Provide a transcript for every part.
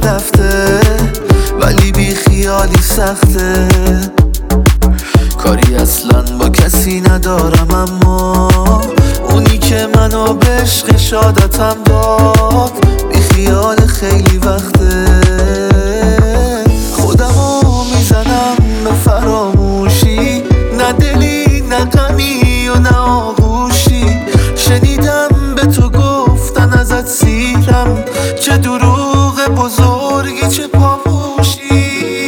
رفته ولی بی خیالی سخته. کاری اصلا با کسی ندارم اما اونی که منو به عشق شادتم داد بی خیال خیلی وقته. خودمو میزنم به فراموشی، نه دلی نه غمی و نه آغوشی. شنیدم به تو گفتن ازت سیرم، چه دروغ بزرگی چه پاموشی.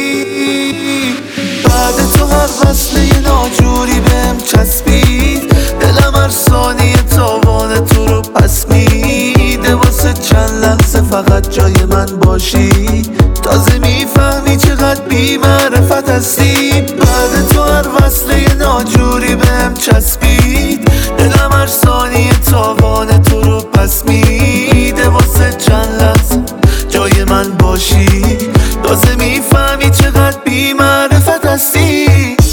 بعد تو هر وصله ناجوری بهم چسبید، دلم هر ثانیه تاوان تو رو پس میده. واسه چند لحظه فقط جای من باشی، تازه میفهمی چقدر بی معرفت هستی. بعد تو هر وصله ناجوری بهم چسبید، دلم هر ثانیه تاوان تو رو پس میده. واسه چند لحظه جای من باشی، تازه میفهمی چقدر بی معرفت هستی.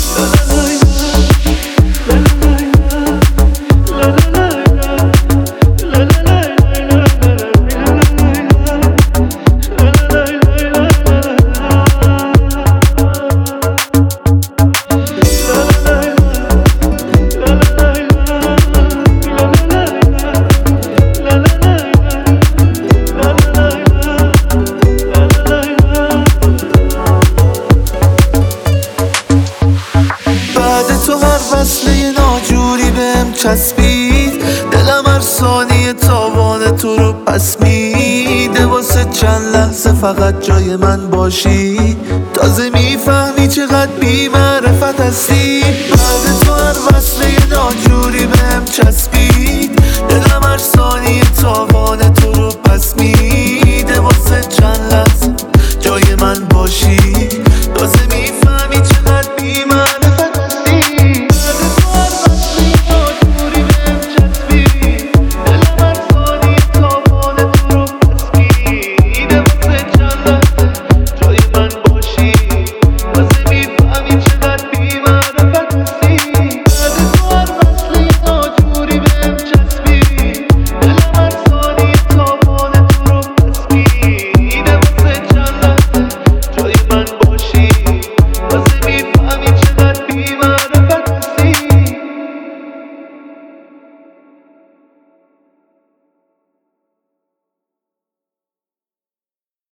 تو هر وصله ناجوری بهم چسبید، دلم هر ثانیه تاوان تو رو پس میده. واسه چند لحظه فقط جای من باشی، تازه میفهمی چقدر بی معرفت هستی. بعد تو هر وصله ناجوری بهم چسبید، دلم هر ثانیه تاوان تو رو پس میده. واسه چند لحظه جای من باشی، تازه میفهمی